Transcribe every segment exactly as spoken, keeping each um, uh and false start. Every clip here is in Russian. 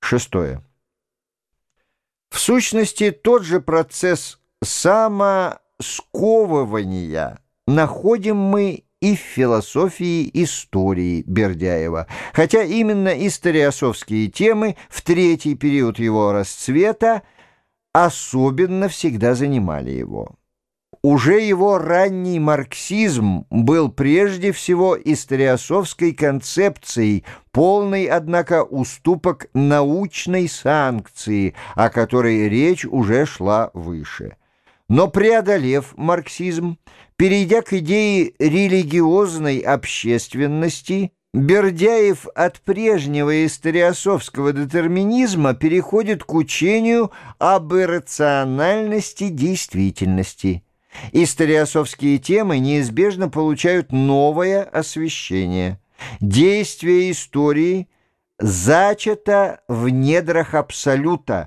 Шестое. В сущности, тот же процесс самосковывания находим мы и в философии истории Бердяева, хотя именно историосовские темы в третий период его расцвета особенно всегда занимали его. Уже его ранний марксизм был прежде всего историосовской концепцией, полной, однако, уступок научной санкции, о которой речь уже шла выше. Но преодолев марксизм, перейдя к идее религиозной общественности, Бердяев от прежнего историосовского детерминизма переходит к учению об иррациональности действительности. Историосовские темы неизбежно получают новое освещение. Действие истории зачато в недрах абсолюта,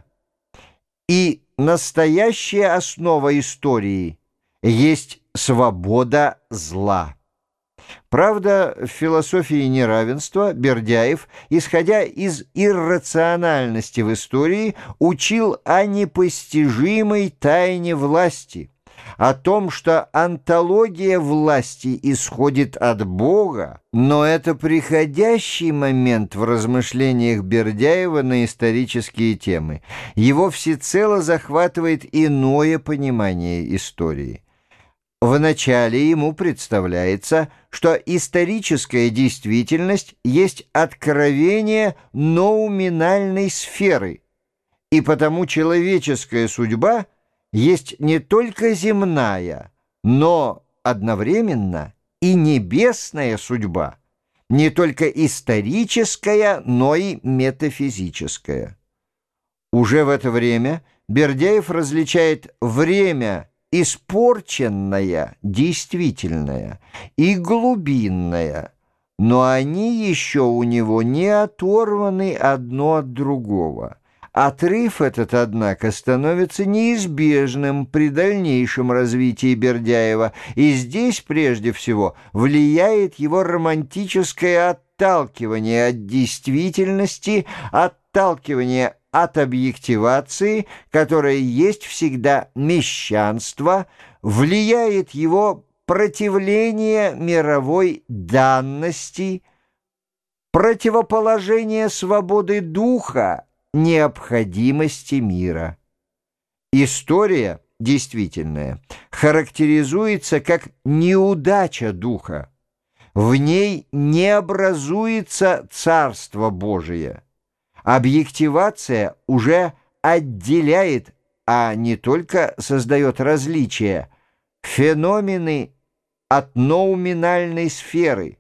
и настоящая основа истории есть свобода зла. Правда, в философии неравенства Бердяев, исходя из иррациональности в истории, учил о непостижимой тайне власти, о том, что онтология власти исходит от Бога, но это приходящий момент в размышлениях Бердяева на исторические темы. Его всецело захватывает иное понимание истории. Вначале ему представляется, что историческая действительность есть откровение ноуминальной сферы, и потому человеческая судьба есть не только земная, но одновременно и небесная судьба, не только историческая, но и метафизическая. Уже в это время Бердяев различает время испорченное, действительное, и глубинное, но они еще у него не оторваны одно от другого. Отрыв этот, однако, становится неизбежным при дальнейшем развитии Бердяева, и здесь, прежде всего, влияет его романтическое отталкивание от действительности, отталкивание от объективации, которая есть всегда мещанство, влияет его противление мировой данности, противоположение свободы духа необходимости мира. История действительная характеризуется как неудача духа. В ней не образуется Царство Божие. Объективация уже отделяет, а не только создает различия, феномены от ноуминальной сферы,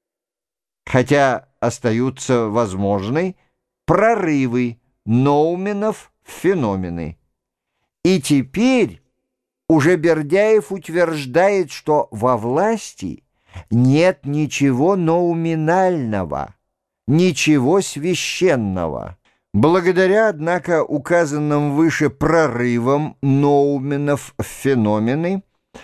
хотя остаются возможны прорывы ноуменов в феномены. И теперь уже Бердяев утверждает, что во власти нет ничего ноуминального, ничего священного. Благодаря, однако, указанным выше прорывам ноуменов в феномены,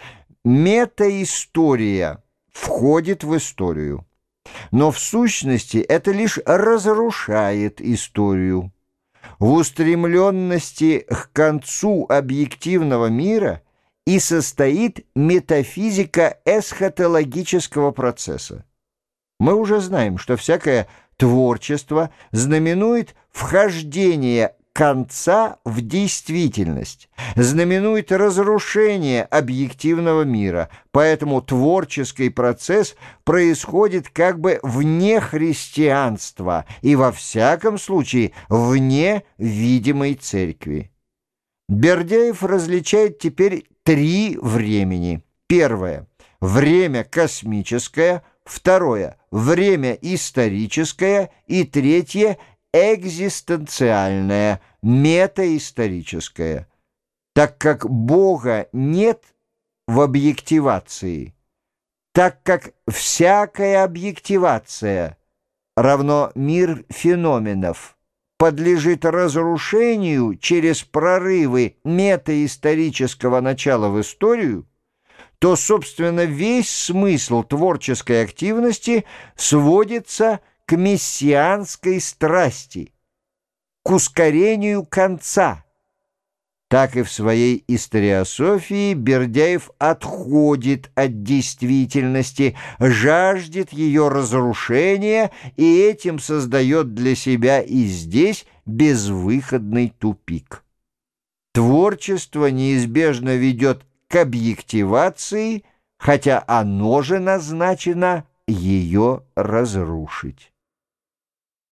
метаистория входит в историю. Но в сущности это лишь разрушает историю. В устремленности к концу объективного мира и состоит метафизика эсхатологического процесса. Мы уже знаем, что всякое творчество знаменует вхождение конца в действительность, знаменует разрушение объективного мира, поэтому творческий процесс происходит как бы вне христианства и во всяком случае вне видимой церкви. Бердяев различает теперь три времени. Первое – время космическое, второе – время историческое и третье – экзистенциальное, метаисторическое. Так как Бога нет в объективации, так как всякая объективация равно мир феноменов подлежит разрушению через прорывы метаисторического начала в историю, то, собственно, весь смысл творческой активности сводится к мессианской страсти. к ускорению конца, так и в своей историософии Бердяев отходит от действительности, жаждет ее разрушения и этим создает для себя и здесь безвыходный тупик. Творчество неизбежно ведет к объективации, хотя оно же назначено ее разрушить.